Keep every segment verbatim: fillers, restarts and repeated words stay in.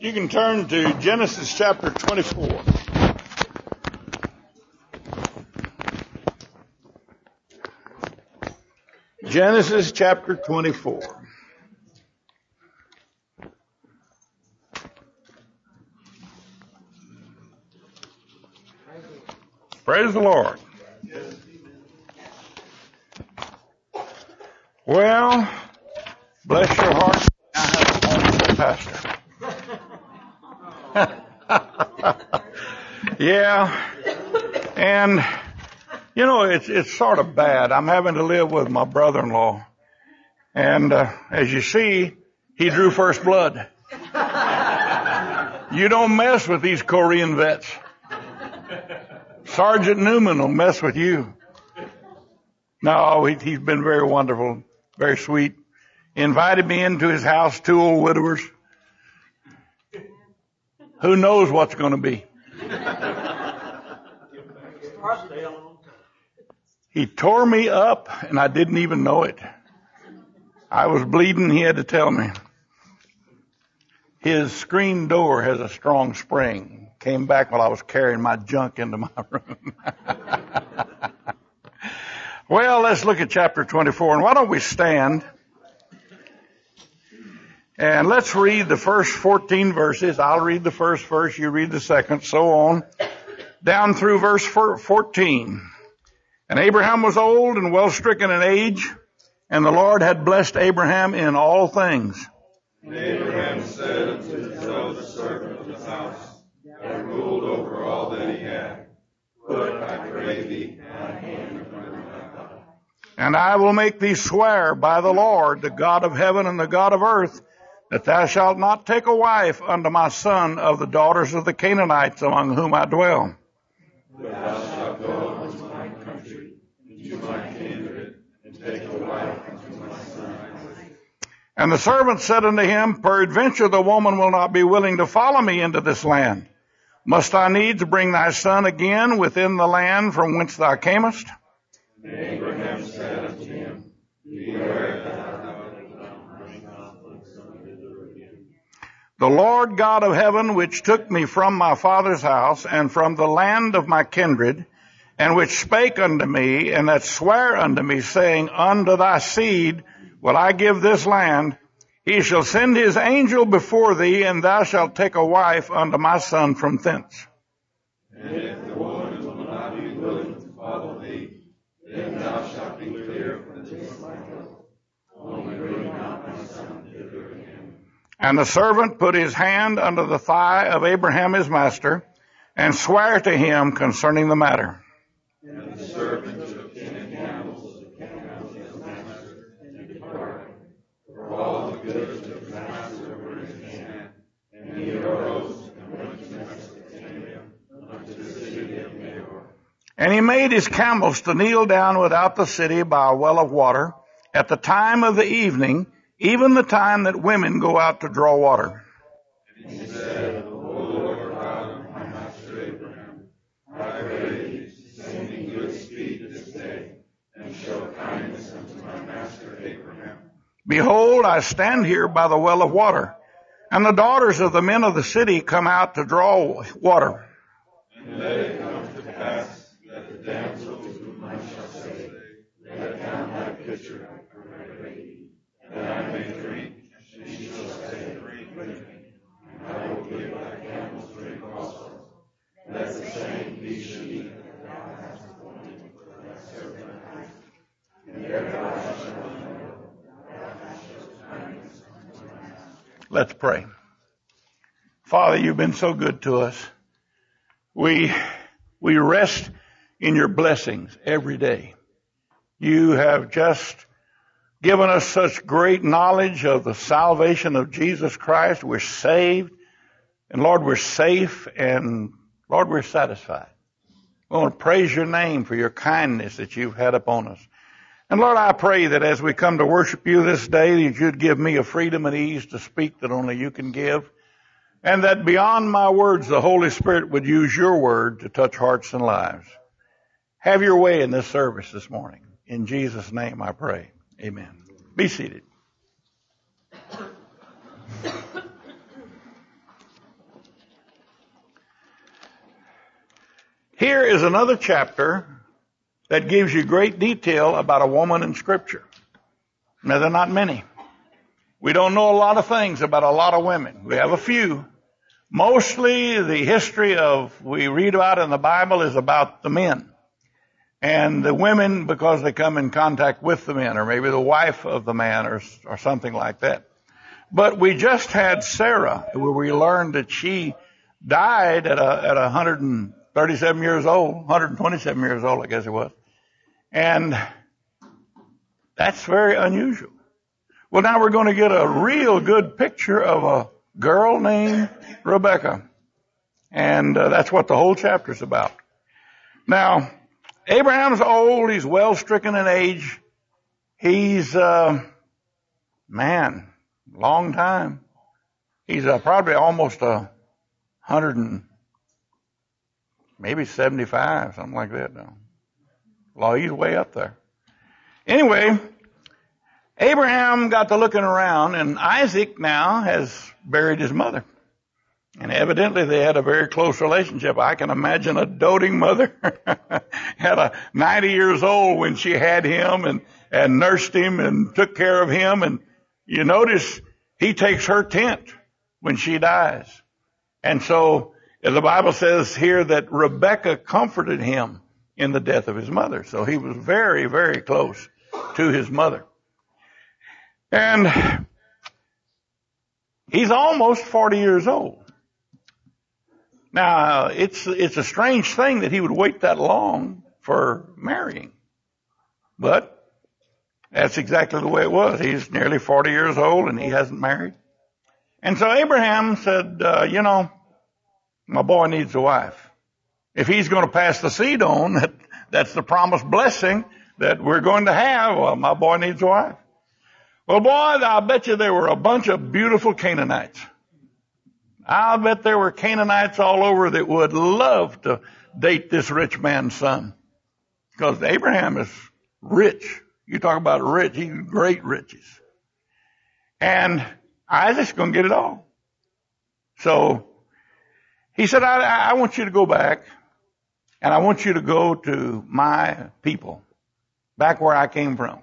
You can turn to Genesis chapter twenty-four. Genesis chapter twenty-four. Praise the Lord. Well, bless your heart. I have a home for pastor. Yeah, and you know it's it's sort of bad. I'm having to live with my brother-in-law, and uh, as you see, he drew first blood. You don't mess with these Korean vets. Sergeant Newman will mess with you. No, he, he's been very wonderful, very sweet. He invited me into his house, two old widowers. Who knows what's going to be? He tore me up, and I didn't even know it. I was bleeding. He had to tell me. His screen door has a strong spring. Came back while I was carrying my junk into my room. Well, let's look at chapter twenty-four. And why don't we stand? And let's read the first fourteen verses. I'll read the first verse, you read the second, so on. Down through verse fourteen. And Abraham was old and well stricken in age, and the Lord had blessed Abraham in all things. And Abraham said unto his eldest servant of the house, that ruled over all that he had, Put, I pray thee, thy hand upon my thigh. And I will make thee swear by the Lord, the God of heaven and the God of earth, that thou shalt not take a wife unto my son of the daughters of the Canaanites among whom I dwell. But thou shalt go unto my country, and to my kindred, and take a wife unto my son Isaac. And the servant said unto him, Peradventure the woman will not be willing to follow me into this land. Must I needs bring thy son again within the land from whence thou camest? And Abraham said unto him, Beware that thou not bring conflicts on Israel again. The Lord God of heaven, which took me from my father's house and from the land of my kindred, and which spake unto me, and that sware unto me, saying, Unto thy seed will I give this land, he shall send his angel before thee, and thou shalt take a wife unto my son from thence. And if the woman will not be willing to follow thee, then thou shalt be clear from this land. Only bring not my son hither again. And the servant put his hand under the thigh of Abraham his master, and sware to him concerning the matter. And the servant took ten camels of the camels of his master, and departed. For all the goods of his master were in his hand. And he arose and went to Mesopotamia, unto the city of Nahor. And he made his camels to kneel down without the city by a well of water, at the time of the evening, even the time that women go out to draw water. And he said, O Lord God of my master Abraham, I pray thee, send me good speed this day, and show kindness unto my master Abraham. Behold, I stand here by the well of water, and the daughters of the men of the city come out to draw water. And let it come to pass that the damsel to whom I shall say, Let down thy pitcher, I pray thee, that I may drink. She shall say, Drink with me, and I will give thy camels drink also. Let the same be she that thou hast appointed for thy servant Isaac. And thereby shall I know that thou hast showed kindness unto my master. Let's pray. Father, you've been so good to us. We, we rest in your blessings every day. You have just given us such great knowledge of the salvation of Jesus Christ. We're saved. And Lord, we're safe. And Lord, we're satisfied. We want to praise your name for your kindness that you've had upon us. And Lord, I pray that as we come to worship you this day, that you'd give me a freedom and ease to speak that only you can give. And that beyond my words, the Holy Spirit would use your word to touch hearts and lives. Have your way in this service this morning. In Jesus' name I pray. Amen. Be seated. here is another chapter that gives you great detail about a woman in Scripture. Now, there are not many. We don't know a lot of things about a lot of women. We have a few. Mostly the history of we read about in the Bible is about the men. And the women, because they come in contact with the men, or maybe the wife of the man, or, or something like that. But we just had Sarah, where we learned that she died at a, at one hundred thirty-seven years old, one hundred twenty-seven years old, I guess it was. And that's very unusual. Well, now we're going to get a real good picture of a girl named Rebecca. And uh, that's what the whole chapter's about. Now, Abraham's old. He's well stricken in age. He's, uh, man, long time. He's uh, probably almost a hundred and maybe seventy-five, something like that now. Well, he's way up there. Anyway, Abraham got to looking around, and Isaac now has buried his mother. And evidently they had a very close relationship. I can imagine a doting mother had a ninety years old when she had him and, and nursed him and took care of him. And you notice he takes her tent when she dies. And so the Bible says here that Rebekah comforted him in the death of his mother. So he was very, very close to his mother. And he's almost forty years old. Now, it's, it's a strange thing that he would wait that long for marrying. But that's exactly the way it was. He's nearly forty years old and he hasn't married. And so Abraham said, uh, you know, my boy needs a wife. If he's going to pass the seed on, that, that's the promised blessing that we're going to have. Well, my boy needs a wife. Well, boys, I'll bet you there were a bunch of beautiful Canaanites. I'll bet there were Canaanites all over that would love to date this rich man's son. Because Abraham is rich. You talk about rich, he's great riches. And Isaac's going to get it all. So he said, I, I want you to go back, and I want you to go to my people, back where I came from.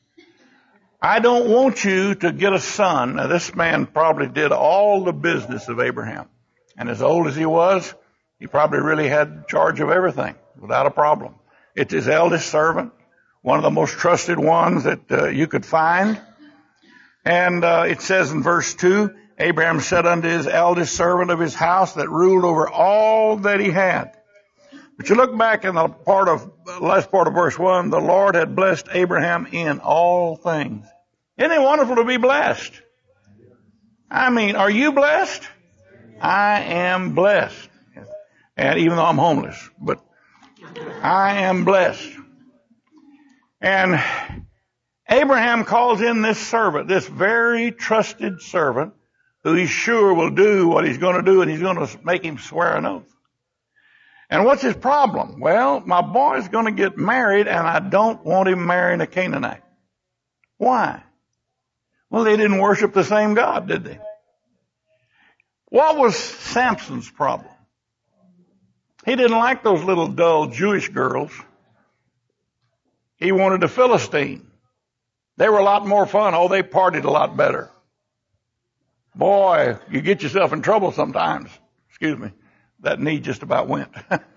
I don't want you to get a son. Now, this man probably did all the business of Abraham. And as old as he was, he probably really had charge of everything without a problem. It's his eldest servant, one of the most trusted ones that uh, you could find. And uh, it says in verse two, Abraham said unto his eldest servant of his house that ruled over all that he had. But you look back in the part of, the last part of verse one, the Lord had blessed Abraham in all things. Isn't it wonderful to be blessed? I mean, are you blessed? I am blessed. And even though I'm homeless, but I am blessed. And Abraham calls in this servant, this very trusted servant, who he's sure will do what he's going to do, and he's going to make him swear an oath. And what's his problem? Well, my boy's going to get married, and I don't want him marrying a Canaanite. Why? Well, they didn't worship the same God, did they? What was Samson's problem? He didn't like those little dull Jewish girls. He wanted a Philistine. They were a lot more fun. Oh, they partied a lot better. Boy, you get yourself in trouble sometimes. Excuse me. That knee just about went.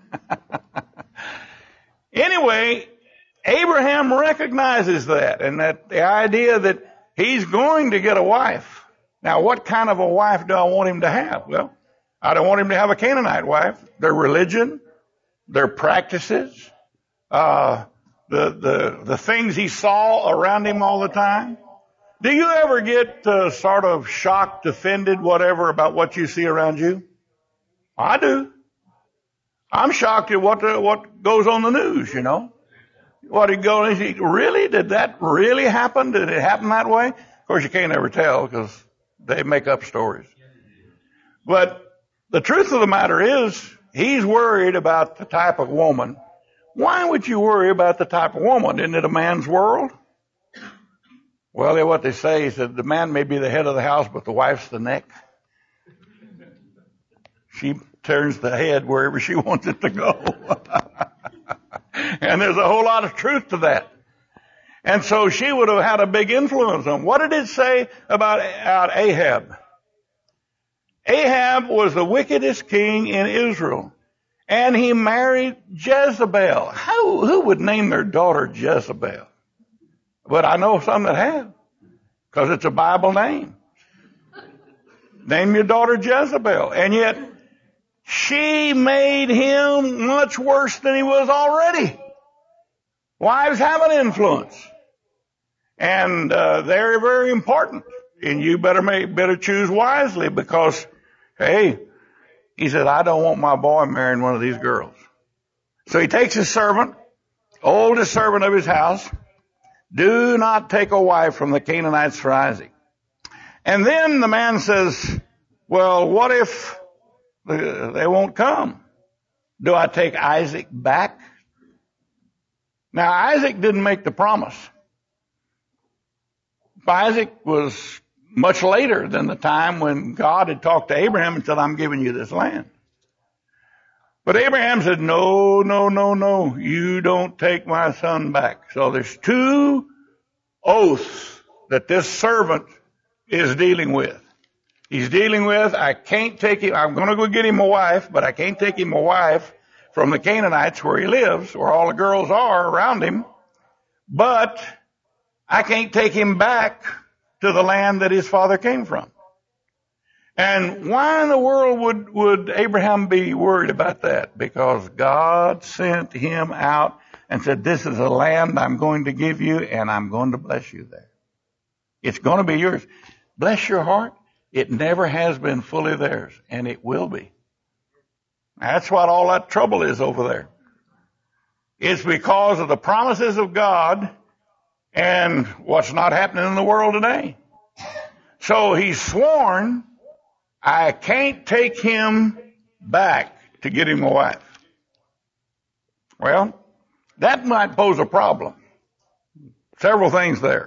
Anyway, Abraham recognizes that, and that the idea that he's going to get a wife. Now, what kind of a wife do I want him to have? Well, I don't want him to have a Canaanite wife. Their religion, their practices, uh, the, the, the things he saw around him all the time. Do you ever get uh, sort of shocked, offended, whatever, about what you see around you? I do. I'm shocked at what the, what goes on the news, you know. What he goes, really? Did that really happen? Did it happen that way? Of course, you can't ever tell because they make up stories. But the truth of the matter is, he's worried about the type of woman. Why would you worry about the type of woman? Isn't it a man's world? Well, what they say is that the man may be the head of the house, but the wife's the neck. She turns the head wherever she wants it to go. And there's a whole lot of truth to that. And so she would have had a big influence on. What did it say about, about Ahab? Ahab was the wickedest king in Israel. And he married Jezebel. How, who would name their daughter Jezebel? But I know some that have. Because it's a Bible name. Name your daughter Jezebel. And yet, she made him much worse than he was already. Wives have an influence. And uh, they're very important. And you better make, better choose wisely because, hey, he said, I don't want my boy marrying one of these girls. So he takes his servant, oldest servant of his house. Do not take a wife from the Canaanites for Isaac. And then the man says, well, what if they won't come? Do I take Isaac back? Now, Isaac didn't make the promise. Isaac was much later than the time when God had talked to Abraham and said, I'm giving you this land. But Abraham said, no, no, no, no, you don't take my son back. So there's two oaths that this servant is dealing with. He's dealing with, I can't take him, I'm going to go get him a wife, but I can't take him a wife from the Canaanites where he lives, where all the girls are around him. But I can't take him back to the land that his father came from. And why in the world would, would Abraham be worried about that? Because God sent him out and said, this is a land I'm going to give you and I'm going to bless you there. It's going to be yours. Bless your heart. It never has been fully theirs and it will be. That's what all that trouble is over there. It's because of the promises of God and what's not happening in the world today. So he's sworn, I can't take him back to get him a wife. Well, that might pose a problem. Several things there.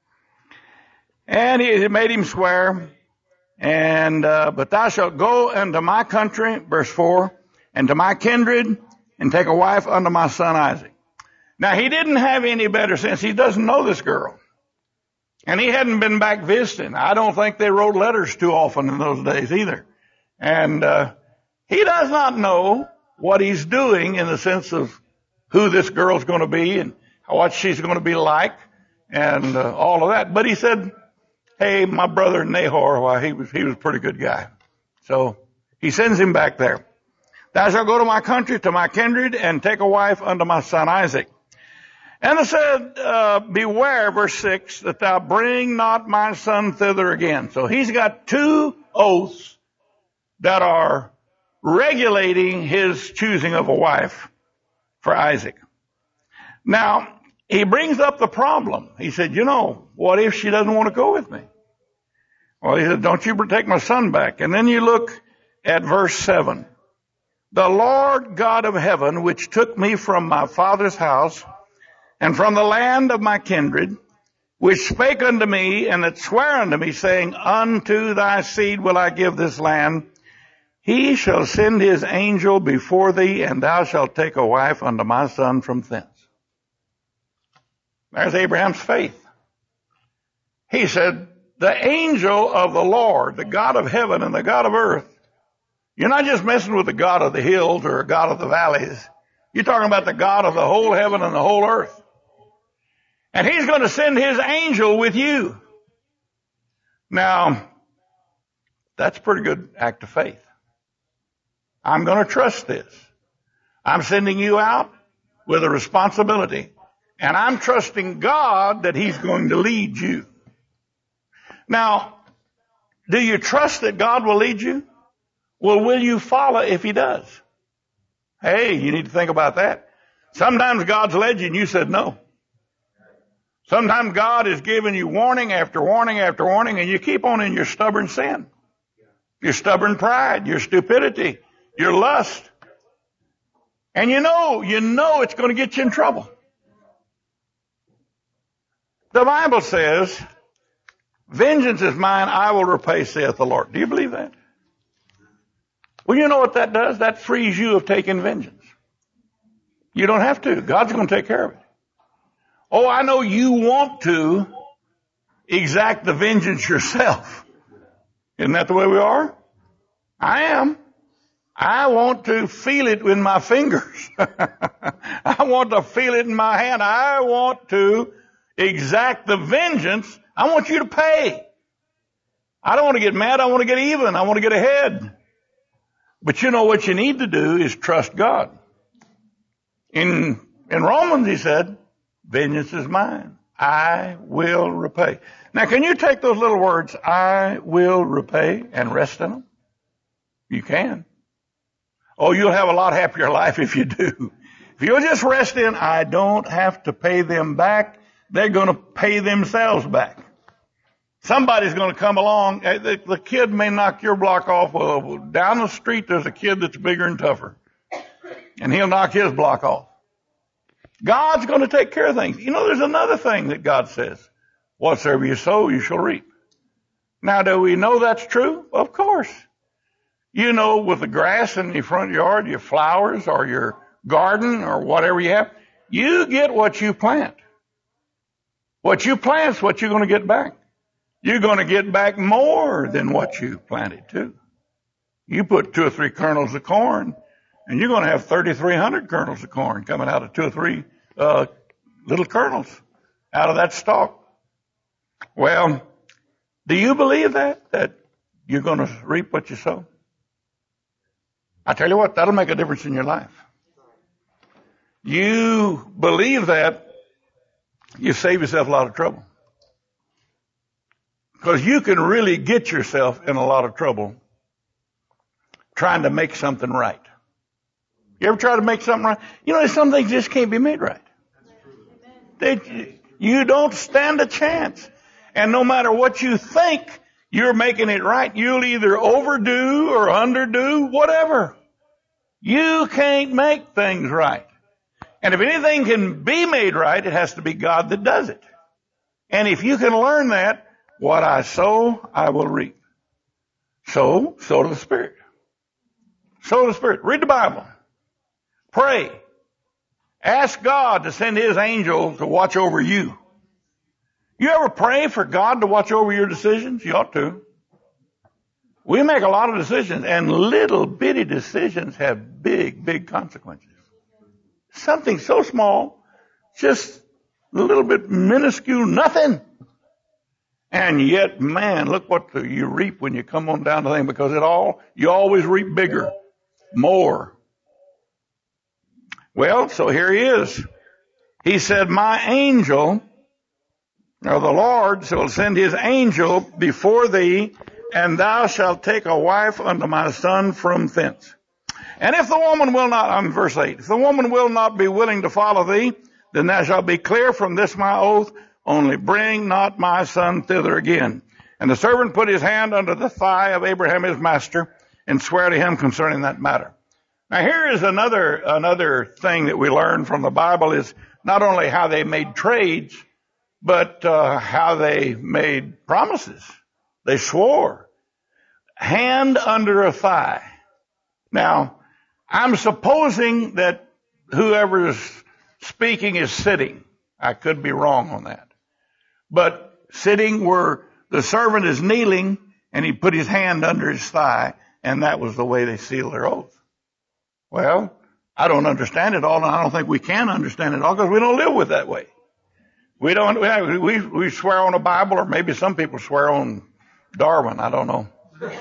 And he made him swear, and uh, but thou shalt go unto my country, verse four, and to my kindred, and take a wife unto my son Isaac. Now he didn't have any better sense. He doesn't know this girl. And he hadn't been back visiting. I don't think they wrote letters too often in those days either. And uh he does not know what he's doing in the sense of who this girl's going to be and what she's going to be like and uh, all of that. But he said, hey, my brother Nahor, well, he was, he was a pretty good guy. So he sends him back there. Thou shalt go to my country, to my kindred, and take a wife unto my son Isaac. And I said, uh, beware, verse six, that thou bring not my son thither again. So he's got two oaths that are regulating his choosing of a wife for Isaac. Now, he brings up the problem. He said, you know, what if she doesn't want to go with me? Well, he said, don't you take my son back. And then you look at verse seven. The Lord God of heaven, which took me from my father's house, and from the land of my kindred, which spake unto me, and that sware unto me, saying, unto thy seed will I give this land, he shall send his angel before thee, and thou shalt take a wife unto my son from thence. There's Abraham's faith. He said, the angel of the Lord, the God of heaven and the God of earth, you're not just messing with the God of the hills or the God of the valleys. You're talking about the God of the whole heaven and the whole earth. And he's going to send his angel with you. Now, that's a pretty good act of faith. I'm going to trust this. I'm sending you out with a responsibility. And I'm trusting God that he's going to lead you. Now, do you trust that God will lead you? Well, will you follow if he does? Hey, you need to think about that. Sometimes God's led you and you said no. Sometimes God is giving you warning after warning after warning, and you keep on in your stubborn sin, your stubborn pride, your stupidity, your lust. And you know, you know it's going to get you in trouble. The Bible says, vengeance is mine, I will repay, saith the Lord. Do you believe that? Well, you know what that does? That frees you of taking vengeance. You don't have to. God's going to take care of it. Oh, I know you want to exact the vengeance yourself. Isn't that the way we are? I am. I want to feel it in my fingers. I want to feel it in my hand. I want to exact the vengeance. I want you to pay. I don't want to get mad. I want to get even. I want to get ahead. But you know what you need to do is trust God. In, in Romans, he said, vengeance is mine. I will repay. Now, can you take those little words, I will repay, and rest in them? You can. Oh, you'll have a lot happier life if you do. If you'll just rest in, I don't have to pay them back. They're going to pay themselves back. Somebody's going to come along. The, the kid may knock your block off. Well, down the street, there's a kid that's bigger and tougher. And he'll knock his block off. God's going to take care of things. You know, there's another thing that God says. Whatsoever you sow, you shall reap. Now, do we know that's true? Of course. You know, with the grass in your front yard, your flowers or your garden or whatever you have, you get what you plant. What you plant's what you're going to get back. You're going to get back more than what you planted too. You put two or three kernels of corn, and you're going to have thirty-three hundred kernels of corn coming out of two or three uh, little kernels out of that stalk. Well, do you believe that, that you're going to reap what you sow? I tell you what, that'll make a difference in your life. You believe that, you save yourself a lot of trouble. Because you can really get yourself in a lot of trouble trying to make something right. You ever try to make something right? You know, there's some things just can't be made right. They, you don't stand a chance. And no matter what you think you're making it right, you'll either overdo or underdo, whatever. You can't make things right. And if anything can be made right, it has to be God that does it. And if you can learn that, what I sow, I will reap. So, sow to the Spirit. Sow to the Spirit. Read the Bible. Pray. Ask God to send His angel to watch over you. You ever pray for God to watch over your decisions? You ought to. We make a lot of decisions, and little bitty decisions have big, big consequences. Something so small, just a little bit minuscule, nothing. And yet, man, look what the, you reap when you come on down to things, because it all, you always reap bigger, more. Well, so here he is. He said, my angel, or the Lord shall send his angel before thee, and thou shalt take a wife unto my son from thence. And if the woman will not, I'm verse eight, if the woman will not be willing to follow thee, then thou shalt be clear from this my oath, only bring not my son thither again. And the servant put his hand under the thigh of Abraham his master, and sware to him concerning that matter. Now here is another, another thing that we learn from the Bible is not only how they made trades, but uh, how they made promises. They swore. Hand under a thigh. Now, I'm supposing that whoever is speaking is sitting. I could be wrong on that. But sitting where the servant is kneeling and he put his hand under his thigh, and that was the way they sealed their oath. Well, I don't understand it all, and I don't think we can understand it all because we don't live with that way. We don't, we, we swear on a Bible, or maybe some people swear on Darwin. I don't know.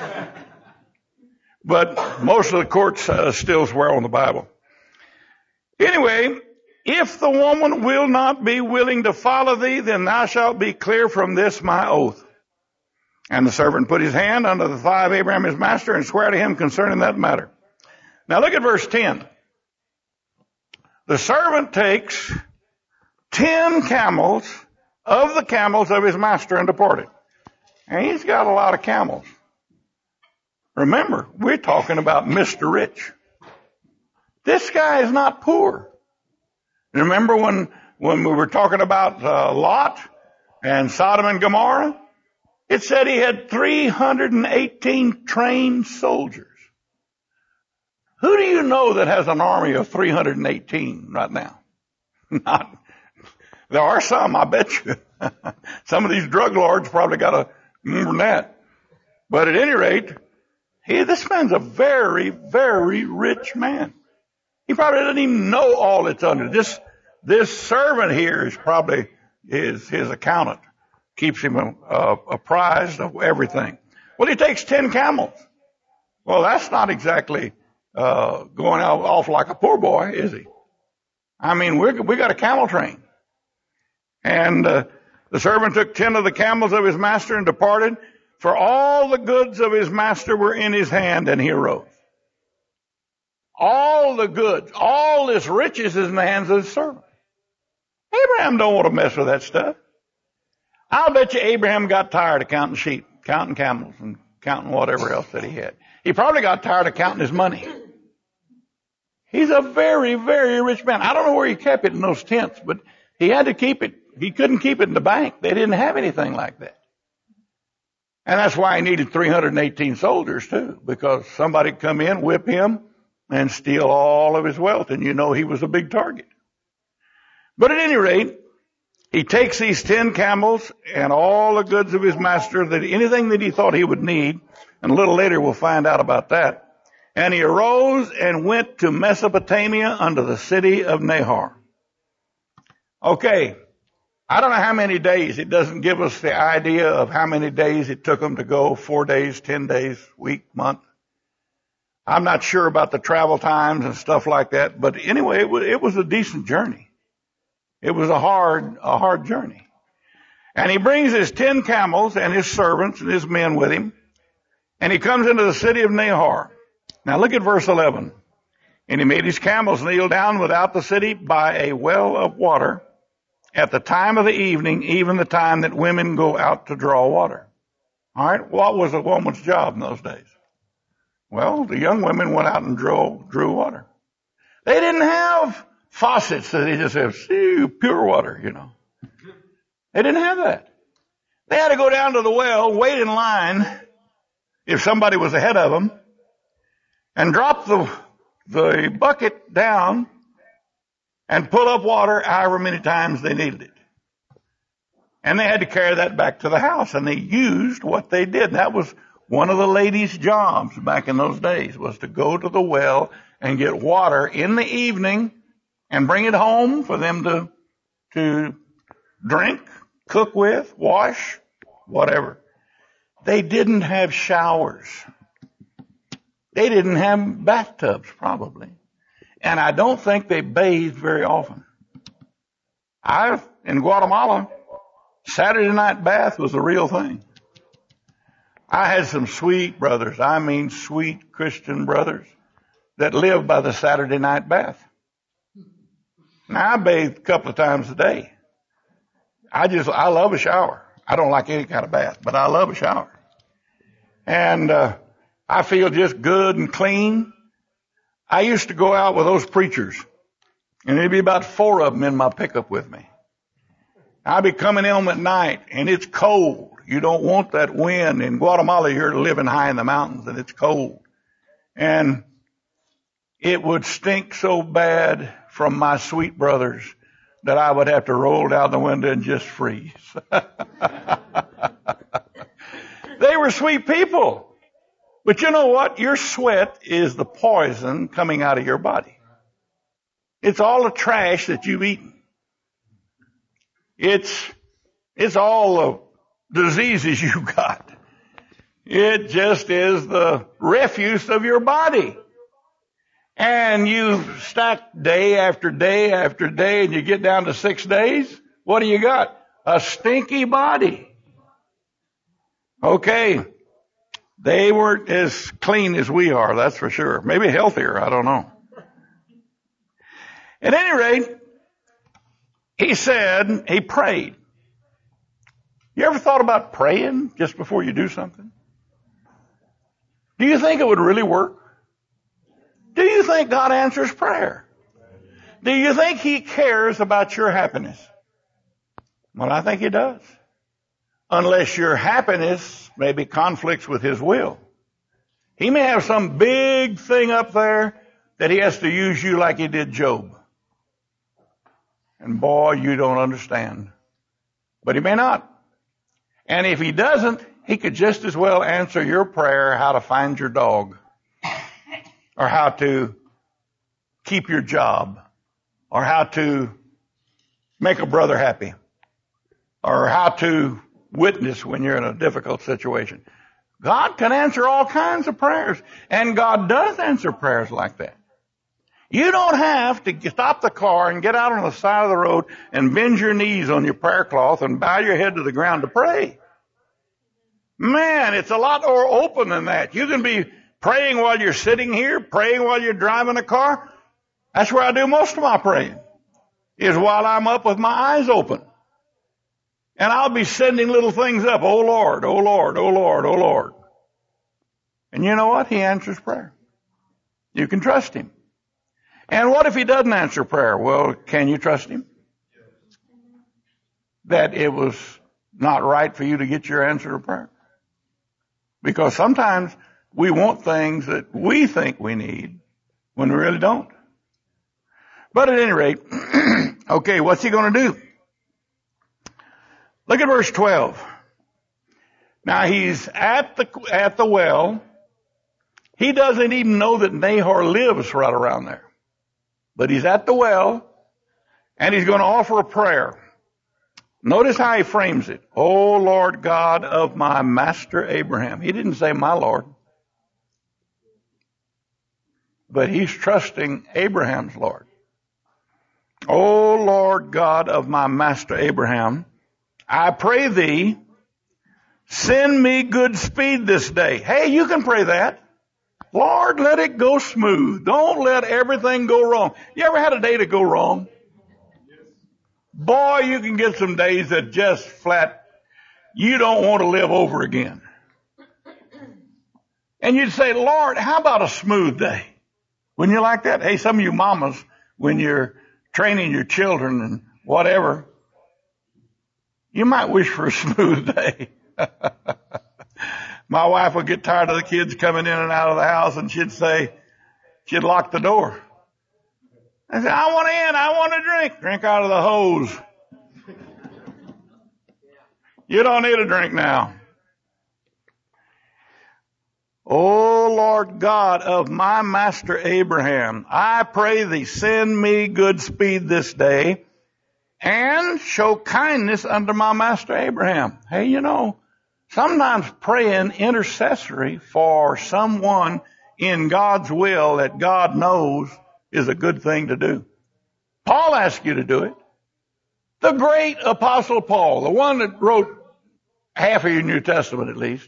But most of the courts uh, still swear on the Bible. Anyway, if the woman will not be willing to follow thee, then thou shalt be clear from this my oath. And the servant put his hand under the thigh of Abraham his master, and sware to him concerning that matter. Now look at verse ten. The servant takes ten camels of the camels of his master and departed. And he's got a lot of camels. Remember, we're talking about Mister Rich. This guy is not poor. Remember when, when we were talking about uh, Lot and Sodom and Gomorrah? It said he had three hundred eighteen trained soldiers. Who do you know that has an army of three hundred eighteen right now? Not. There are some, I bet you. Some of these drug lords probably got a more than that. But at any rate, he, this man's a very, very rich man. He probably doesn't even know all that's under. This, this servant here is probably his, his accountant. Keeps him uh, apprised of everything. Well, he takes ten camels. Well, that's not exactly uh, going out, off like a poor boy, is he? I mean, we're, we got a camel train. And uh, the servant took ten of the camels of his master and departed, for all the goods of his master were in his hand, and he arose. All the goods, all this riches is in the hands of his servant. Abraham don't want to mess with that stuff. I'll bet you Abraham got tired of counting sheep, counting camels, and counting whatever else that he had. He probably got tired of counting his money. He's a very, very rich man. I don't know where he kept it in those tents, but he had to keep it. He couldn't keep it in the bank. They didn't have anything like that. And that's why he needed three hundred eighteen soldiers too, because somebody could come in, whip him, and steal all of his wealth. And you know he was a big target. But at any rate, he takes these ten camels and all the goods of his master, that anything that he thought he would need, and a little later we'll find out about that. And he arose and went to Mesopotamia unto the city of Nahor. Okay, I don't know how many days. It doesn't give us the idea of how many days it took him to go, four days, ten days, week, month. I'm not sure about the travel times and stuff like that, but anyway, it was, it was a decent journey. It was a hard, a hard journey. And he brings his ten camels and his servants and his men with him, and he comes into the city of Nahor. Now look at verse eleven. And he made his camels kneel down without the city by a well of water at the time of the evening, even the time that women go out to draw water. All right, what was a woman's job in those days? Well, the young women went out and drew, drew water. They didn't have faucets that they just have pure water, you know. They didn't have that. They had to go down to the well, wait in line if somebody was ahead of them, and drop the, the bucket down and pull up water however many times they needed it. And they had to carry that back to the house, and they used what they did. That was one of the ladies' jobs back in those days, was to go to the well and get water in the evening and bring it home for them to, to drink, cook with, wash, whatever. They didn't have showers. They didn't have bathtubs, probably. And I don't think they bathed very often. I, in Guatemala, Saturday night bath was a real thing. I had some sweet brothers, I mean sweet Christian brothers, that lived by the Saturday night bath. Now I bathe a couple of times a day. I just, I love a shower. I don't like any kind of bath, but I love a shower. And, uh, I feel just good and clean. I used to go out with those preachers, and there'd be about four of them in my pickup with me. I'd be coming in at night, and it's cold. You don't want that wind. In Guatemala, you're living high in the mountains, and it's cold. And it would stink so bad from my sweet brothers that I would have to roll down the window and just freeze. They were sweet people. But you know what? Your sweat is the poison coming out of your body. It's all the trash that you've eaten. It's, it's all the diseases you've got. It just is the refuse of your body. And you stack day after day after day, and you get down to six days. What do you got? A stinky body. Okay. They weren't as clean as we are, that's for sure. Maybe healthier, I don't know. At any rate, he said, he prayed. You ever thought about praying just before you do something? Do you think it would really work? Do you think God answers prayer? Do you think He cares about your happiness? Well, I think He does. Unless your happiness maybe conflicts with His will. He may have some big thing up there that he has to use you like he did Job. And boy, you don't understand. But he may not. And if he doesn't, he could just as well answer your prayer how to find your dog, or how to keep your job, or how to make a brother happy, or how to witness when you're in a difficult situation. God can answer all kinds of prayers, and God does answer prayers like that. You don't have to stop the car and get out on the side of the road and bend your knees on your prayer cloth and bow your head to the ground to pray. Man, it's a lot more open than that. You can be praying while you're sitting here, praying while you're driving a car. That's where I do most of my praying, is while I'm up with my eyes open. And I'll be sending little things up. Oh Lord, oh Lord, oh Lord, oh Lord. And you know what? He answers prayer. You can trust him. And what if he doesn't answer prayer? Well, can you trust him? That it was not right for you to get your answer to prayer? Because sometimes we want things that we think we need when we really don't. But at any rate, okay, what's he going to do? Look at verse twelve. Now he's at the, at the well. He doesn't even know that Nahor lives right around there. But he's at the well, and he's going to offer a prayer. Notice how he frames it. O Lord God of my master Abraham. He didn't say my Lord. But he's trusting Abraham's Lord. O Lord God of my master Abraham, I pray thee, send me good speed this day. Hey, you can pray that. Lord, let it go smooth. Don't let everything go wrong. You ever had a day to go wrong? Boy, you can get some days that just flat, you don't want to live over again. And you'd say, Lord, how about a smooth day? Wouldn't you like that? Hey, some of you mamas, when you're training your children and whatever, you might wish for a smooth day. My wife would get tired of the kids coming in and out of the house, and she'd say, she'd lock the door. I said, I want in, I want to drink. Drink out of the hose. You don't need a drink now. O Lord God of my master Abraham, I pray thee, send me good speed this day, and show kindness unto my master Abraham. Hey, you know, sometimes praying intercessory for someone in God's will that God knows is a good thing to do. Paul asked you to do it. The great apostle Paul, the one that wrote half of your New Testament at least.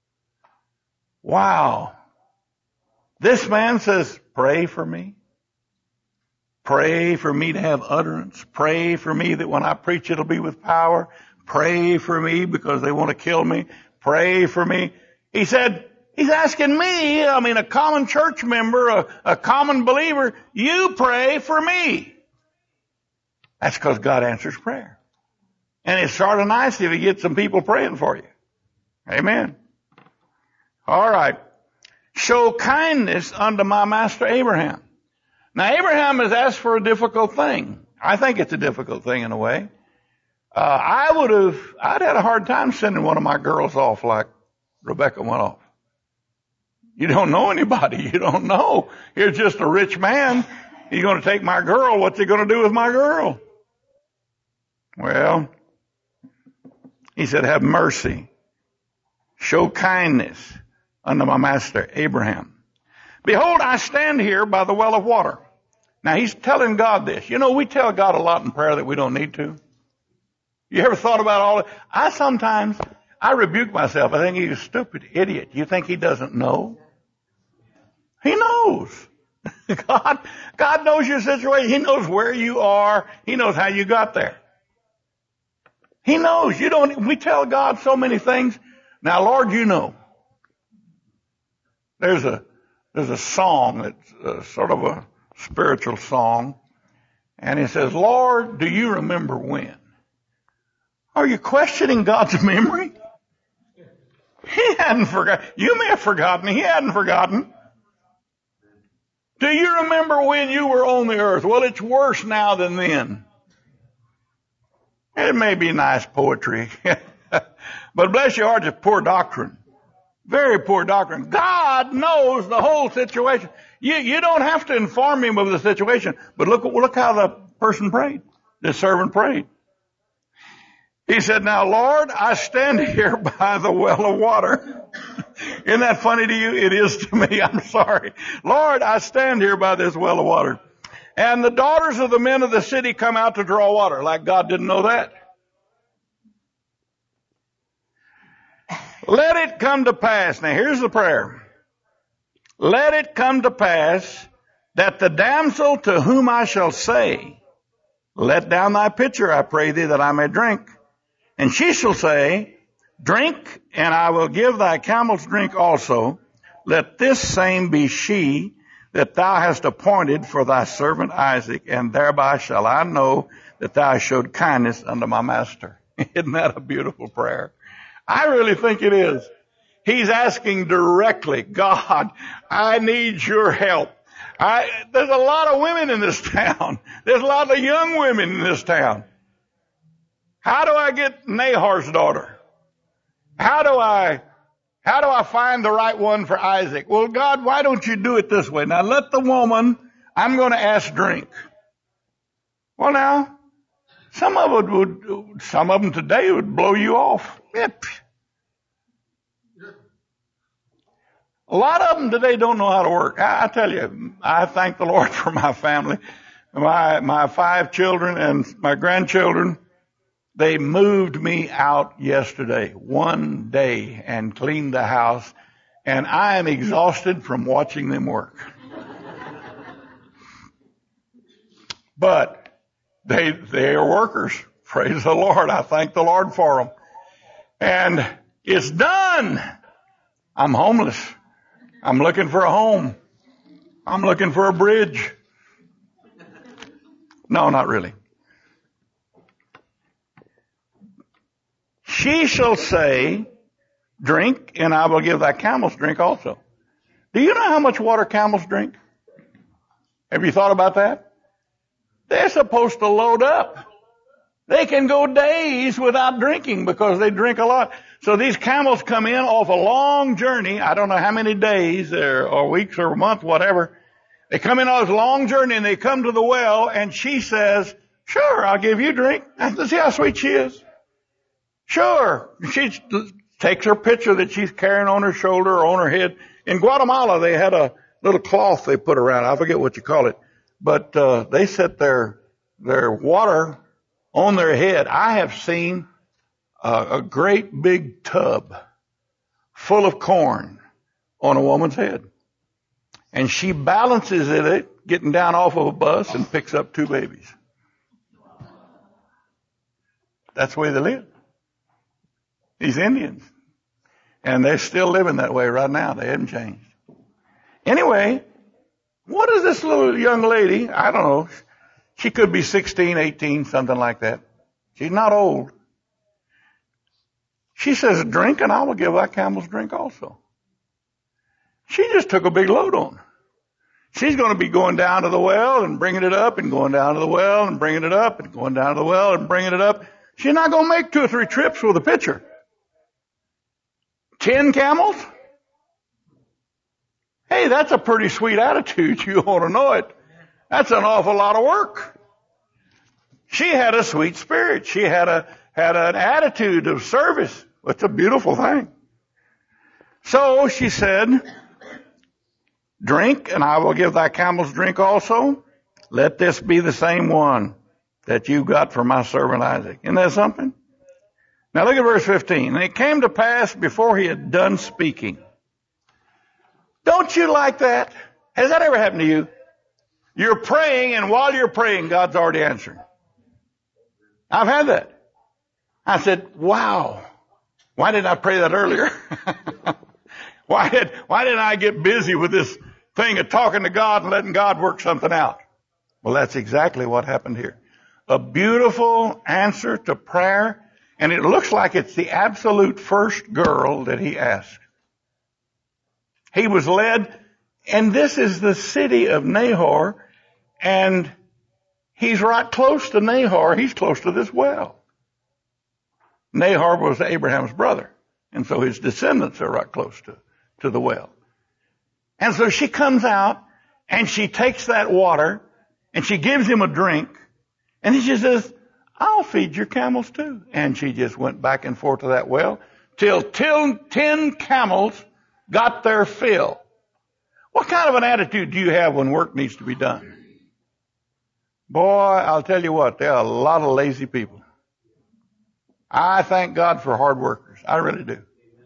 Wow. This man says, pray for me. Pray for me to have utterance. Pray for me that when I preach it'll be with power. Pray for me because they want to kill me. Pray for me. He said, he's asking me, I mean a common church member, a, a common believer, you pray for me. That's because God answers prayer. And it's sort of nice if you get some people praying for you. Amen. All right. Show kindness unto my master Abraham. Now Abraham has asked for a difficult thing. I think it's a difficult thing in a way. Uh, I would have, I'd had a hard time sending one of my girls off like Rebecca went off. You don't know anybody. You don't know. Here's just a rich man. He's going to take my girl. What's he going to do with my girl? Well, he said, have mercy. Show kindness unto my master Abraham. Behold, I stand here by the well of water. Now he's telling God this. You know, we tell God a lot in prayer that we don't need to. You ever thought about all that? I sometimes, I rebuke myself. I think he's a stupid idiot. You think he doesn't know? He knows. God, God knows your situation. He knows where you are. He knows how you got there. He knows. You don't, we tell God so many things. Now, Lord, you know. There's a, there's a song that's uh, sort of a spiritual song. And it says, Lord, do you remember when? Are you questioning God's memory? He hadn't forgotten. You may have forgotten. He hadn't forgotten. Do you remember when you were on the earth? Well, it's worse now than then. It may be nice poetry, but bless your heart, it's poor doctrine. Very poor doctrine. God knows the whole situation. You, you don't have to inform him of the situation, but look, look how the person prayed. The servant prayed. He said, now, Lord, I stand here by the well of water. Isn't that funny to you? It is to me. I'm sorry. Lord, I stand here by this well of water. And the daughters of the men of the city come out to draw water. Like God didn't know that. Let it come to pass. Now, here's the prayer. Let it come to pass that the damsel to whom I shall say, let down thy pitcher, I pray thee, that I may drink. And she shall say, drink, and I will give thy camels drink also. Let this same be she that thou hast appointed for thy servant Isaac, and thereby shall I know that thou showed kindness unto my master. Isn't that a beautiful prayer? I really think it is. He's asking directly, God, I need your help. I, there's a lot of women in this town. There's a lot of young women in this town. How do I get Nahor's daughter? How do I, how do I find the right one for Isaac? Well, God, why don't you do it this way? Now let the woman, I'm going to ask drink. Well now, some of it would, some of them today would blow you off. Yep. A lot of them today don't know how to work. I, I tell you, I thank the Lord for my family, my, my five children and my grandchildren. They moved me out yesterday, one day, and cleaned the house, and I am exhausted from watching them work. But they, they are workers. Praise the Lord. I thank the Lord for them. And it's done. I'm homeless. I'm looking for a home. I'm looking for a bridge. No, not really. She shall say, drink, and I will give thy camels drink also. Do you know how much water camels drink? Have you thought about that? They're supposed to load up. They can go days without drinking because they drink a lot. So these camels come in off a long journey. I don't know how many days or, or weeks or a month, whatever. They come in on this long journey and they come to the well, and she says, sure, I'll give you a drink. And see how sweet she is. Sure. She takes her pitcher that she's carrying on her shoulder or on her head. In Guatemala, they had a little cloth they put around. I forget what you call it. But uh, they set their their water on their head. I have seen uh, a great big tub full of corn on a woman's head. And she balances it, getting down off of a bus, and picks up two babies. That's the way they live. These Indians. And they're still living that way right now. They haven't changed. Anyway, what is this little young lady? I don't know. She could be sixteen, eighteen, something like that. She's not old. She says, drink, and I will give thy camels drink also. She just took a big load on her. She's going to be going down to the well and bringing it up and going down to the well and bringing it up and going down to the well and bringing it up. She's not going to make two or three trips with a pitcher. Ten camels? Hey, that's a pretty sweet attitude. You ought to know it. That's an awful lot of work. She had a sweet spirit. She had a, had an attitude of service. It's a beautiful thing. So she said, drink, and I will give thy camels drink also. Let this be the same one that you got for my servant Isaac. Isn't that something? Now look at verse fifteen. And it came to pass before he had done speaking. Don't you like that? Has that ever happened to you? You're praying, and while you're praying, God's already answering. I've had that. I said, wow, why didn't I pray that earlier? why did, why didn't I get busy with this thing of talking to God and letting God work something out? Well, that's exactly what happened here. A beautiful answer to prayer. And it looks like it's the absolute first girl that he asked. He was led And this is the city of Nahor, and he's right close to Nahor. He's close to this well. Nahor was Abraham's brother, and so his descendants are right close to, to the well. And so she comes out, and she takes that water, and she gives him a drink, and she says, I'll feed your camels too. And she just went back and forth to that well till, till ten camels got their fill. What kind of an attitude do you have when work needs to be done? Boy, I'll tell you what, there are a lot of lazy people. I thank God for hard workers. I really do.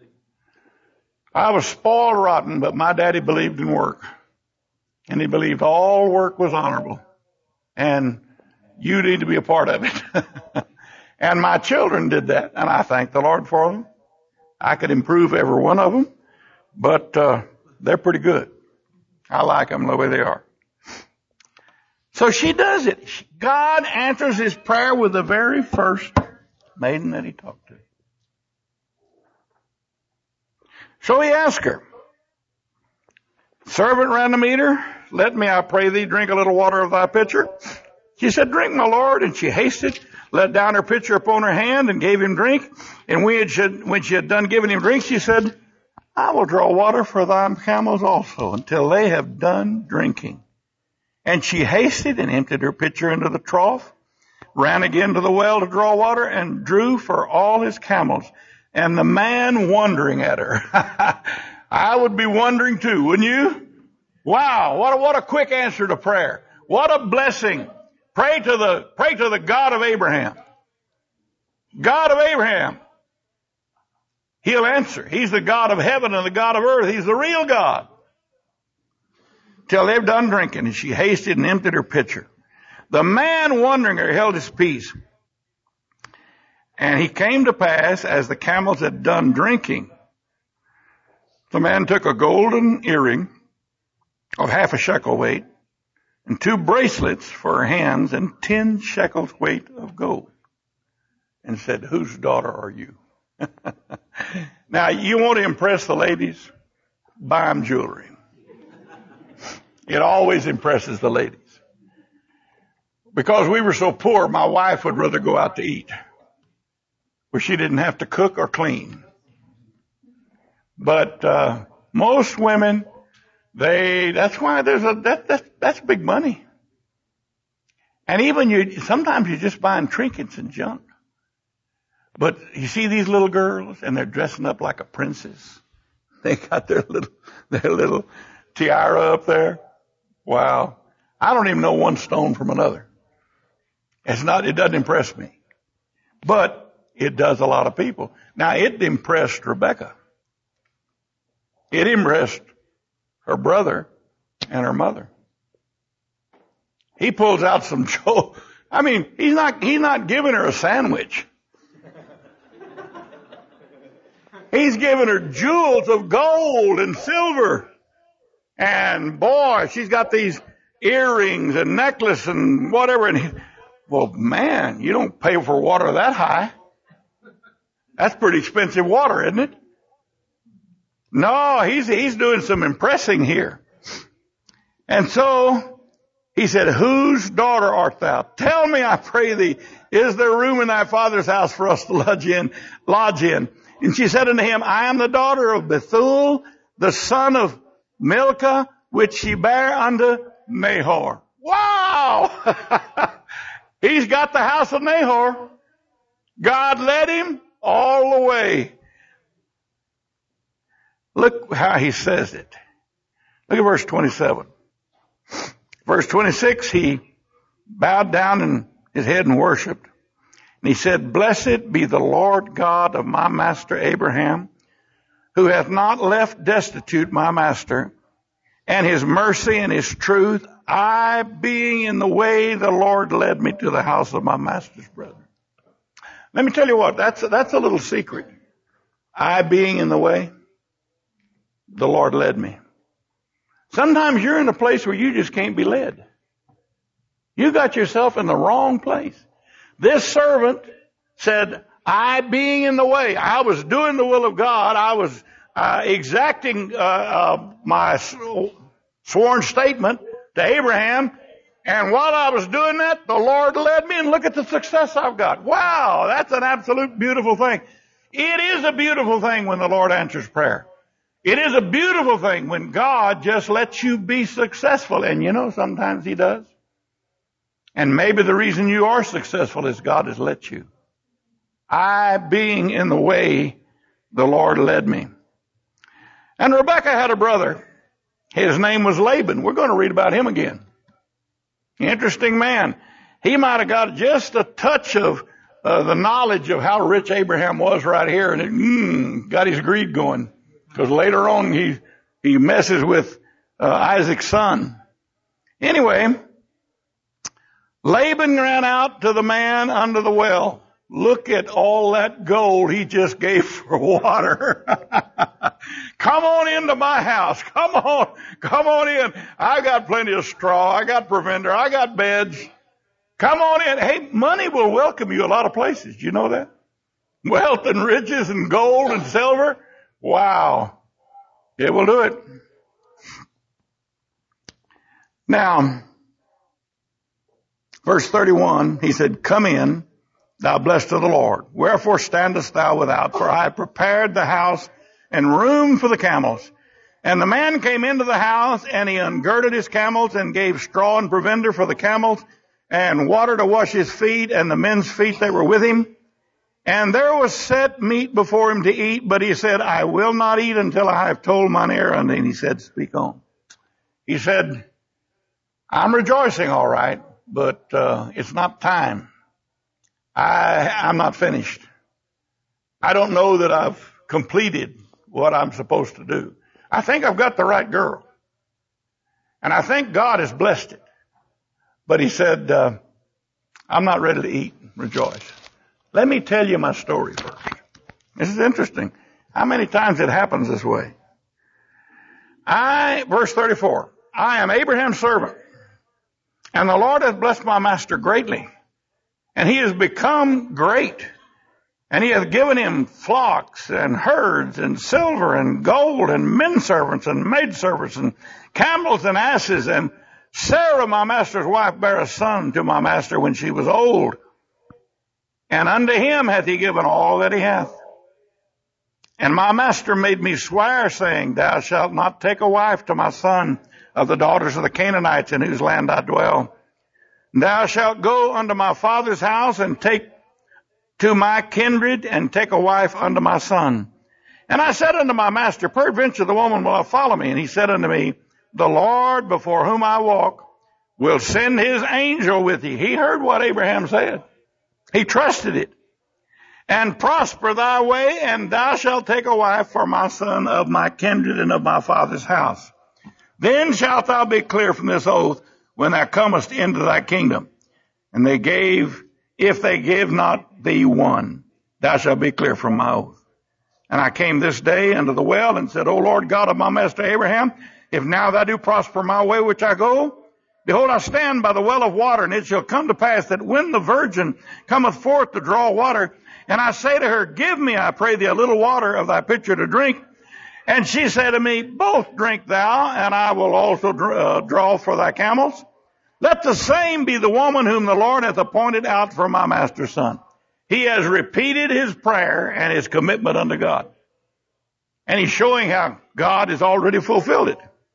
I was spoiled rotten, but my daddy believed in work. And he believed all work was honorable. And you need to be a part of it. And my children did that, and I thank the Lord for them. I could improve every one of them, but uh, they're pretty good. I like them the way they are. So she does it. God answers his prayer with the very first maiden that he talked to. So he asked her, servant ran to meet her. Let me, I pray thee, drink a little water of thy pitcher. She said, drink, my Lord. And she hasted, let down her pitcher upon her hand, and gave him drink. And when she had, when she had done giving him drink, she said, I will draw water for thy camels also, until they have done drinking. And she hasted and emptied her pitcher into the trough, ran again to the well to draw water, and drew for all his camels. And the man wondering at her. I would be wondering too, wouldn't you? Wow, what a, what a quick answer to prayer. What a blessing. Pray to the, pray to the God of Abraham. God of Abraham. He'll answer. He's the God of heaven and the God of earth. He's the real God. Till they've done drinking, and she hasted and emptied her pitcher. The man wondering her held his peace. And he came to pass, as the camels had done drinking, the man took a golden earring of half a shekel weight, and two bracelets for her hands, and ten shekels weight of gold, and said, whose daughter are you? Now, you want to impress the ladies? Buy them jewelry. It always impresses the ladies. Because we were so poor, my wife would rather go out to eat, where she didn't have to cook or clean. But uh most women, they that's why there's a that, that that's big money. And even you sometimes you're just buying trinkets and junk. But you see these little girls, and they're dressing up like a princess. They got their little their little tiara up there. Wow. I don't even know one stone from another. It's not, it doesn't impress me. But it does a lot of people. Now, it impressed Rebecca. It impressed her brother and her mother. He pulls out some Joe. I mean, he's not, he's not giving her a sandwich. He's giving her jewels of gold and silver. And boy, she's got these earrings and necklace and whatever. And he, well, man, you don't pay for water that high. That's pretty expensive water, isn't it? No, he's, he's doing some impressing here. And so he said, whose daughter art thou? Tell me, I pray thee, is there room in thy father's house for us to lodge in, lodge in? And she said unto him, I am the daughter of Bethuel, the son of Milcah, which she bare unto Nahor. Wow! He's got the house of Nahor. God led him all the way. Look how he says it. Look at verse twenty-seven. Verse twenty-six, he bowed down in his head and worshiped. And he said, blessed be the Lord God of my master Abraham, who hath not left destitute my master, and his mercy and his truth, I being in the way, the Lord led me to the house of my master's brother. Let me tell you what, that's a, that's a little secret. I being in the way, the Lord led me. Sometimes you're in a place where you just can't be led. You got yourself in the wrong place. This servant said, I being in the way, I was doing the will of God, I was uh, exacting uh, uh, my sworn statement to Abraham. And while I was doing that, the Lord led me, and look at the success I've got. Wow, that's an absolute beautiful thing. It is a beautiful thing when the Lord answers prayer. It is a beautiful thing when God just lets you be successful. And you know, sometimes He does. And maybe the reason you are successful is God has let you. I being in the way the Lord led me. And Rebekah had a brother. His name was Laban. We're going to read about him again. Interesting man. He might have got just a touch of uh, the knowledge of how rich Abraham was right here, and it mm, got his greed going. Because later on he he messes with uh, Isaac's son. Anyway, Laban ran out to the man under the well. Look at all that gold he just gave for water. Come on into my house. Come on. Come on in. I got plenty of straw. I got provender. I got beds. Come on in. Hey, money will welcome you a lot of places. You know that? Wealth and riches and gold and silver. Wow. It will do it. Now, verse thirty-one, he said, come in, thou blessed of the Lord. Wherefore standest thou without? For I have prepared the house and room for the camels. And the man came into the house, and he ungirded his camels, and gave straw and provender for the camels, and water to wash his feet, and the men's feet that were with him. And there was set meat before him to eat, but he said, I will not eat until I have told mine errand. And he said, speak on. He said, I'm rejoicing, all right, but uh, it's not time. I, I'm not finished. I don't know that I've completed what I'm supposed to do. I think I've got the right girl. And I think God has blessed it. But he said, uh, I'm not ready to eat. Rejoice. Let me tell you my story first. This is interesting. How many times it happens this way? I, verse thirty-four, I am Abraham's servant, and the Lord hath blessed my master greatly, and he has become great, and he hath given him flocks and herds and silver and gold and men servants and maid servants and camels and asses. And Sarah, my master's wife, bare a son to my master when she was old. And unto him hath he given all that he hath. And my master made me swear, saying, thou shalt not take a wife to my son of the daughters of the Canaanites in whose land I dwell. Thou shalt go unto my father's house and take to my kindred and take a wife unto my son. And I said unto my master, peradventure the woman will follow me. And he said unto me, the Lord before whom I walk will send his angel with thee. He heard what Abraham said. He trusted it. And prosper thy way, and thou shalt take a wife for my son of my kindred and of my father's house. Then shalt thou be clear from this oath when thou comest into thy kingdom. And they gave, if they give not thee one, thou shalt be clear from my oath. And I came this day unto the well and said, O Lord God of my master Abraham, if now thou do prosper my way which I go, behold, I stand by the well of water, and it shall come to pass that when the virgin cometh forth to draw water, and I say to her, give me, I pray thee, a little water of thy pitcher to drink. And she said to me, both drink thou, and I will also uh, draw for thy camels. Let the same be the woman whom the Lord hath appointed out for my master's son. He has repeated his prayer and his commitment unto God. And he's showing how God has already fulfilled it.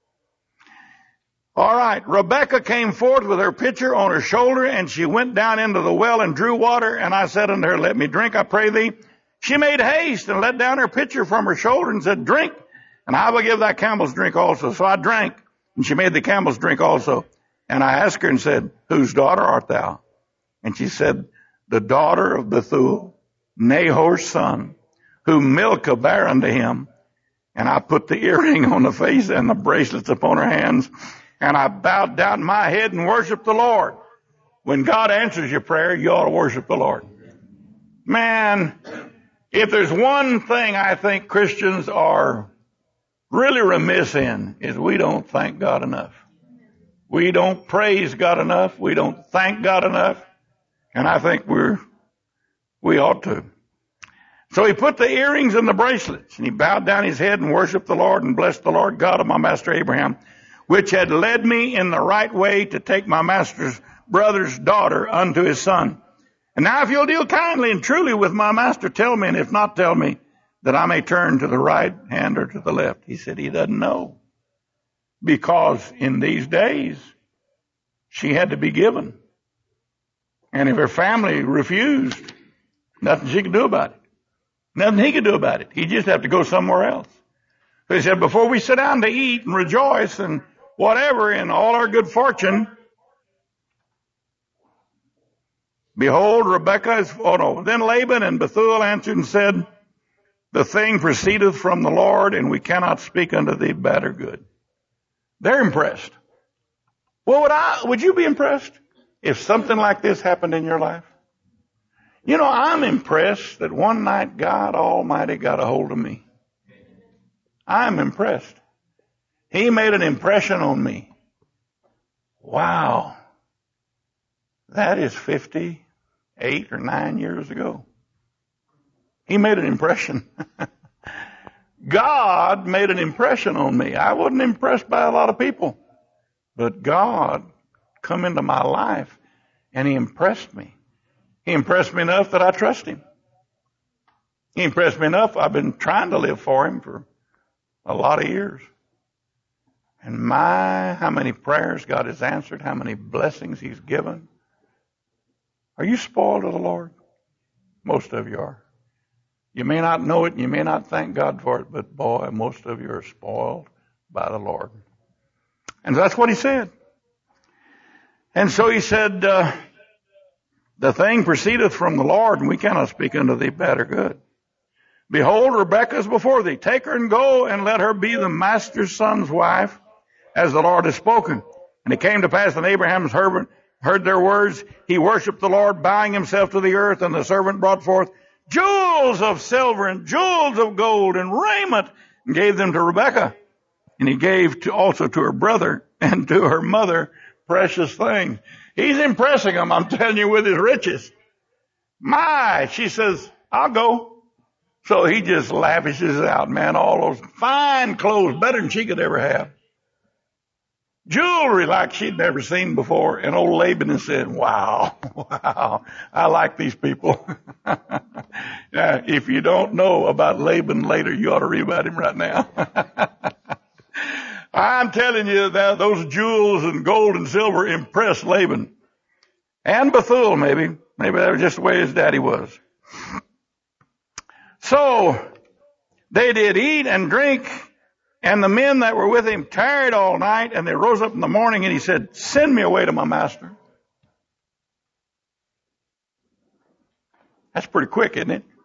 All right, Rebekah came forth with her pitcher on her shoulder, and she went down into the well and drew water. And I said unto her, let me drink, I pray thee. She made haste and let down her pitcher from her shoulder and said, drink, and I will give thy camels drink also. So I drank, and she made the camels drink also. And I asked her and said, whose daughter art thou? And she said, the daughter of Bethuel, Nahor's son, whom Milcah bare unto him. And I put the earring on the face and the bracelets upon her hands. And I bowed down my head and worshiped the Lord. When God answers your prayer, you ought to worship the Lord. Man, if there's one thing I think Christians are really remiss in, is we don't thank God enough. We don't praise God enough. We don't thank God enough. And I think we're, we ought to. So he put the earrings and the bracelets, and he bowed down his head and worshiped the Lord and blessed the Lord God of my master Abraham. which had led me in the right way to take my master's brother's daughter unto his son. And now if you'll deal kindly and truly with my master, tell me, and if not, tell me, that I may turn to the right hand or to the left. He said he doesn't know. Because in these days, she had to be given. And if her family refused, nothing she could do about it. Nothing he could do about it. He'd just have to go somewhere else. So he said, before we sit down to eat and rejoice and whatever in all our good fortune, behold, Rebekah is, oh no. Then Laban and Bethuel answered and said, the thing proceedeth from the Lord, and we cannot speak unto thee bad or good. They're impressed. Well, would I, would you be impressed if something like this happened in your life? You know, I'm impressed that one night God Almighty got a hold of me. I'm impressed. He made an impression on me. Wow. That is fifty-eight or nine years ago. He made an impression. God made an impression on me. I wasn't impressed by a lot of people, but God come into my life and he impressed me. He impressed me enough that I trust him. He impressed me enough. I've been trying to live for him for a lot of years. And my, how many prayers God has answered, how many blessings he's given. Are you spoiled of the Lord? Most of you are. You may not know it, and you may not thank God for it, but boy, most of you are spoiled by the Lord. And that's what he said. And so he said, uh, the thing proceedeth from the Lord, and we cannot speak unto thee bad or good. Behold, Rebekah is before thee. Take her and go, and let her be the master's son's wife, as the Lord has spoken. And it came to pass that Abraham's servant heard their words. He worshipped the Lord, bowing himself to the earth, and the servant brought forth jewels of silver and jewels of gold and raiment, and gave them to Rebekah. And he gave to, also to her brother and to her mother precious things. He's impressing them, I'm telling you, with his riches. My, she says, I'll go. So he just lavishes out, man, all those fine clothes, better than she could ever have. Jewelry like she'd never seen before. And old Laban said, wow, wow, I like these people. Now, if you don't know about Laban later, you ought to read about him right now. I'm telling you that those jewels and gold and silver impressed Laban. And Bethuel, maybe. Maybe that was just the way his daddy was. So, they did eat and drink, and the men that were with him tarried all night, and they rose up in the morning, and he said, send me away to my master. That's pretty quick, isn't it?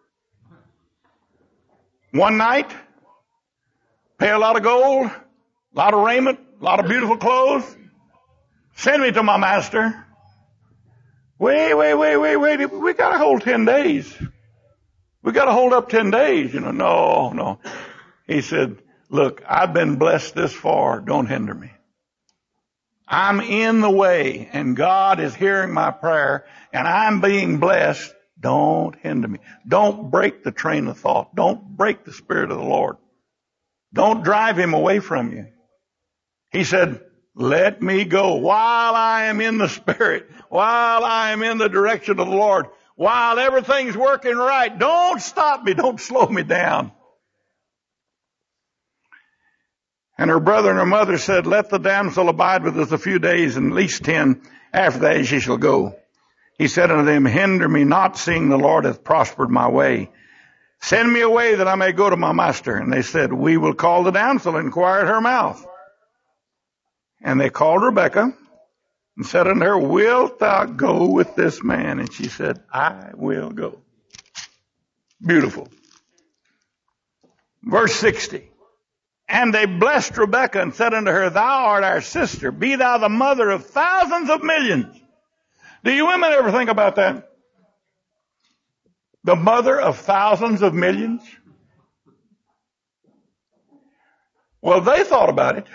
One night, pay a lot of gold, a lot of raiment, a lot of beautiful clothes. Send me to my master. Wait, wait, wait, wait, wait. We got to hold ten days. We got to hold up ten days. You know, no, no. He said, look, I've been blessed this far. Don't hinder me. I'm in the way, and God is hearing my prayer, and I'm being blessed. Don't hinder me. Don't break the train of thought. Don't break the Spirit of the Lord. Don't drive him away from you. He said, let me go while I am in the Spirit, while I am in the direction of the Lord, while everything's working right. Don't stop me. Don't slow me down. And her brother and her mother said, let the damsel abide with us a few days, and at least ten. After that she shall go. He said unto them, hinder me not, seeing the Lord hath prospered my way. Send me away that I may go to my master. And they said, we will call the damsel and inquire at her mouth. And they called Rebekah and said unto her, wilt thou go with this man? And she said, I will go. Beautiful. Verse sixty. And they blessed Rebekah and said unto her, thou art our sister. Be thou the mother of thousands of millions. Do you women ever think about that? The mother of thousands of millions? Well, they thought about it.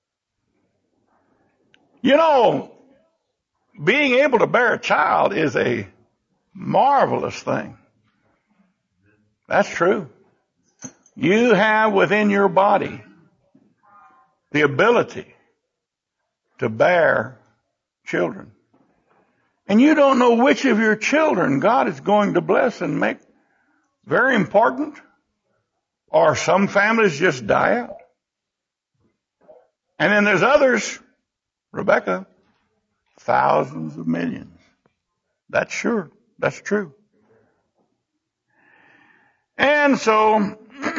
You know, being able to bear a child is a marvelous thing. That's true. You have within your body the ability to bear children. And you don't know which of your children God is going to bless and make very important, or some families just die out. And then there's others, Rebecca, thousands of millions. That's sure. That's true. And so,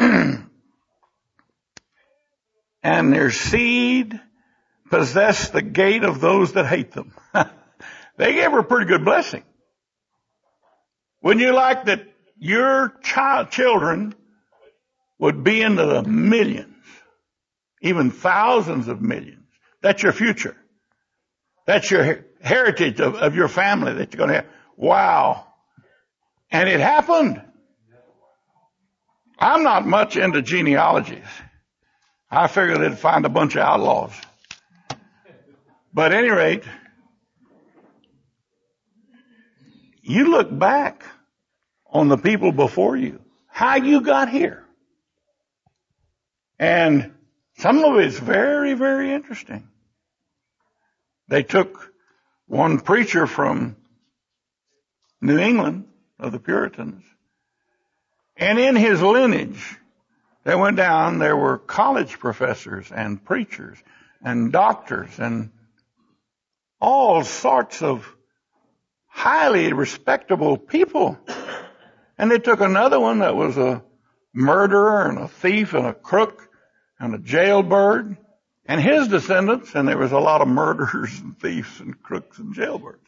and their seed possess the gate of those that hate them. They gave her a pretty good blessing. Wouldn't you like that your child, children would be into the millions, even thousands of millions? That's your future. That's your heritage of, of your family that you're going to have. Wow. And it happened. I'm not much into genealogies. I figured they'd find a bunch of outlaws. But at any rate, you look back on the people before you, how you got here. And some of it's very, very interesting. They took one preacher from New England of the Puritans, and in his lineage, they went down, there were college professors and preachers and doctors and all sorts of highly respectable people. And they took another one that was a murderer and a thief and a crook and a jailbird and his descendants, and there was a lot of murderers and thieves and crooks and jailbirds.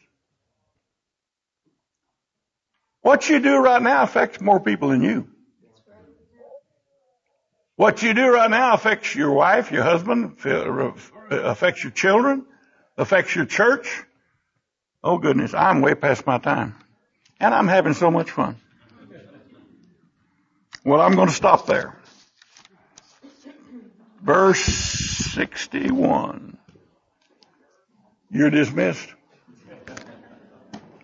What you do right now affects more people than you. What you do right now affects your wife, your husband, affects your children, affects your church. Oh goodness, I'm way past my time. And I'm having so much fun. Well, I'm going to stop there. Verse sixty-one. You're dismissed.